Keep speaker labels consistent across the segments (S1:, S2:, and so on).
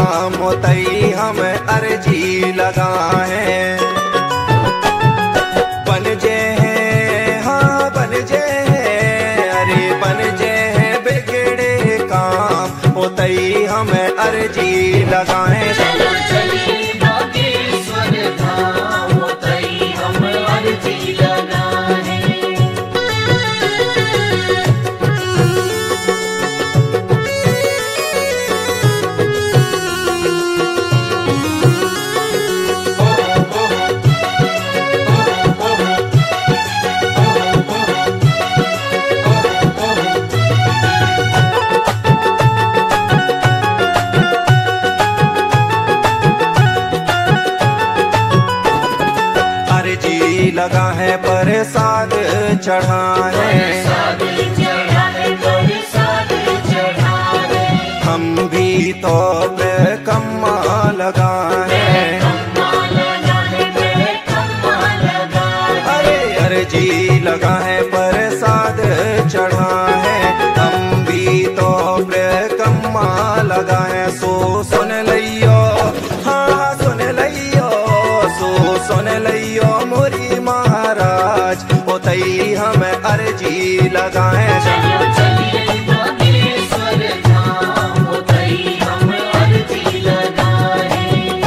S1: धाम होतई हम अर्जी लगाए। बन जे हैं हाँ बन जे हैं, अरे बन जे हैं बिगड़े काम होतई हम अर्जी लगाए।
S2: चलो चलिए बागेश्वर धाम होतई हम अर्जी लगाए।
S1: अर्जी लगा है प्रसाद चढ़ाए, हम भी तो कम्मा लगाए। अरे अर्जी लगा है प्रसाद चढ़ाए, हम भी तो कम्मा लगाए। सो सुन लियो हाँ सुन लियो, सो सुन लियो मोरी महाराज होतई हम अर्जी लगाए।
S2: चलो चलिए बागेश्वर धाम होतई हम अर्जी लगाए।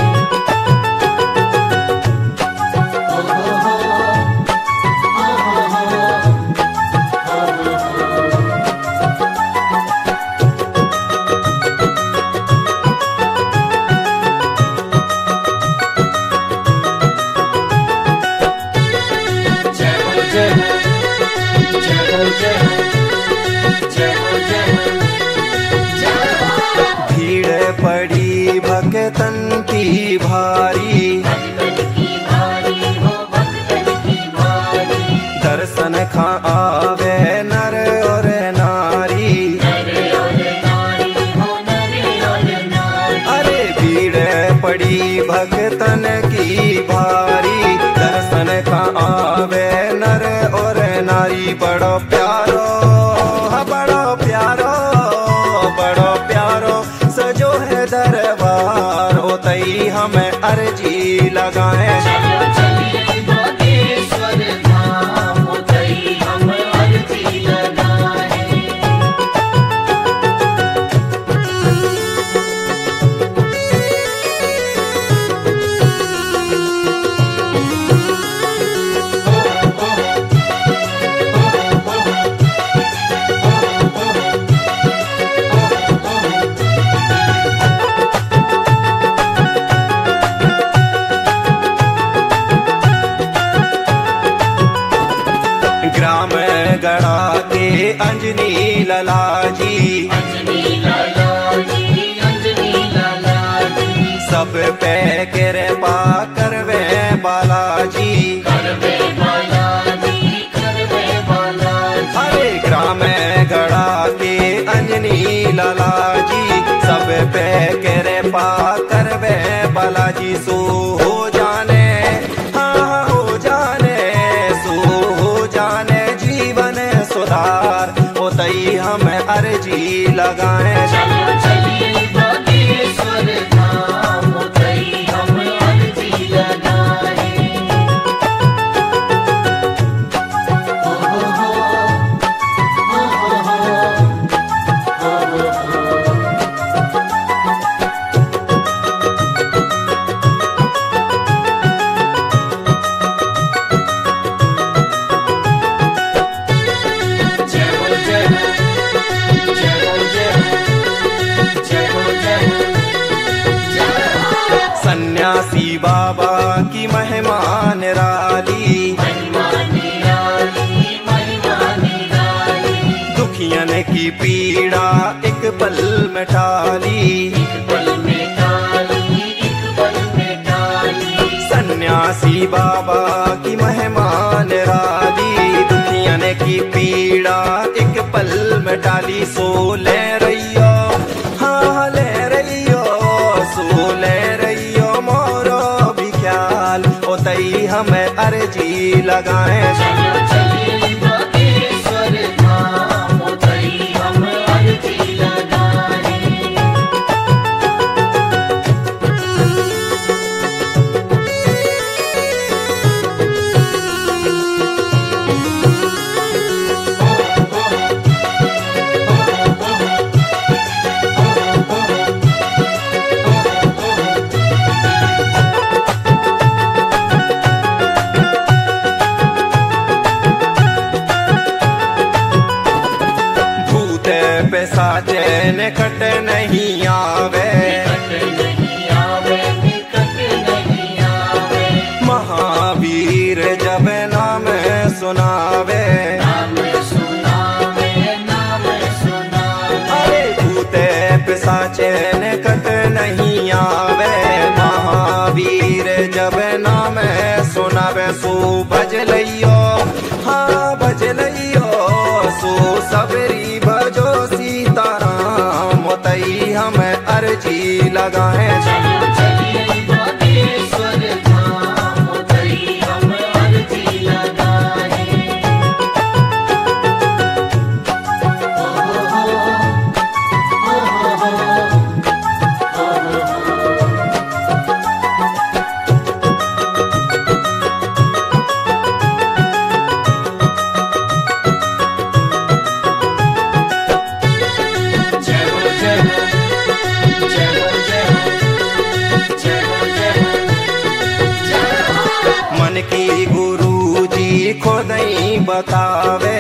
S2: जय हो जय हो जय हो जय हो जय हो जय हो जय हो।
S1: भीड़ पड़ी भक्तन की भारी,
S2: भक्तन की भारी हो भक्तन की भारी,
S1: दर्शन खा आवे नर और नारी।
S2: नरे और नारी हो नरे और नारी।
S1: अरे भीड़ पड़ी भक्तन की भारी, दर्शन का आवे नर और नारी। बड़ो प्यारो बड़ो प्यारो बड़ो प्यारो सजो है दरबार होतई हम अर्जी लगाए।
S2: चलो चलिए बागेश्वर धाम होतई हम अर्जी लगाए।
S1: ग्राम गढ़ा के अंजनी ललाजी,
S2: अंजनी लाला जी अंजनी लाला जी,
S1: सब पे कृपा करवे बालाजी।
S2: करवे बालाजी करवे बालाजी।
S1: अरे ग्राम गढ़ा के अंजनी लालाजी, सब पे कृपा करवे बालाजी। सो हो जाने हाँ हो जाने, सो हो जाने जीवन सुधार होतई हम अर्जी लगाए।
S2: चलो चलिए बागेश्वर धाम होतई हम अर्जी लगाए। जय हो जय हो जय हो जय हो जय हो जय हो जय हो।
S1: सन्यासी बाबा की महिमा निराली,
S2: महिमा निराली महिमा निराली,
S1: दुखियन की पीड़ा एक पल में टाली।
S2: एक पल में टाली एक पल में टाली।
S1: सन्यासी बाबा की महिमा निराली, दुखियन की पीड़ा एक पल में टाली। सो ले रहियो हाँ ले रहियो, सो ले रहियो मोरो भी ख्याल होतई हम अर्जी लगाए।
S2: चलो चलिए बागेश्वर धाम होतई हम अर्जी लगाए।
S1: पैसा चैन कट नहीं आवे, महावीर जब नाम सुनावे, अरे भूते पैसा चैन कट नहीं आवे, महावीर जब नाम सुनावे। सो भज लइयो, हाँ भज लइयो, सो सबरी भजो सीताराम, मोतई हम अर्जी लगाए। मन की गुरु जी खुद ही बतावे,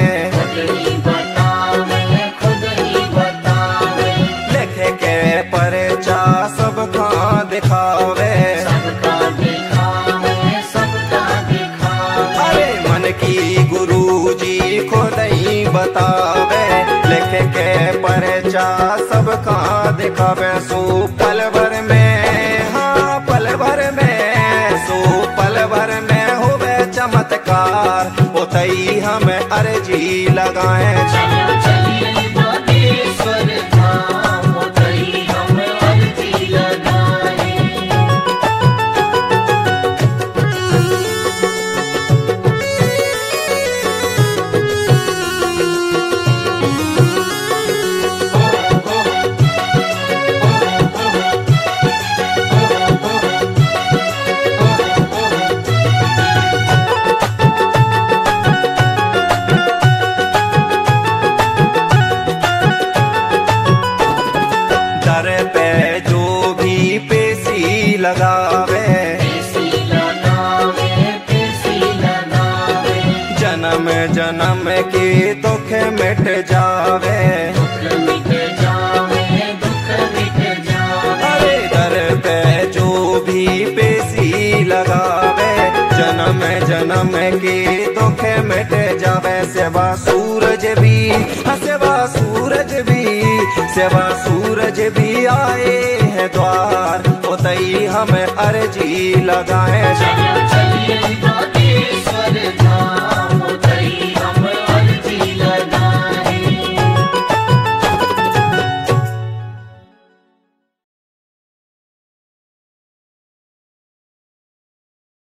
S1: लिखे के परचा सबका दिखावे, अरे मन की गुरु जी खुद ही बतावे, लिखे के परचा सबका दिखावे। सो पल भर में, हाँ पल भर में, सो पल भर में होवे चमत्कार, होतई हम अर्जी लगाए। दर पे जो भी पेशी लगावे, जन्म जन्म के दुख मिट जावे, अरे दर पे जो भी पेशी लगावे, जन्म जन्म के दुख मिट जावे। सेवा सूरज भी, सेवा सूरज भी, सेवा सूरज भी आए हैं द्वार, होतई हम अर्जी लगाए।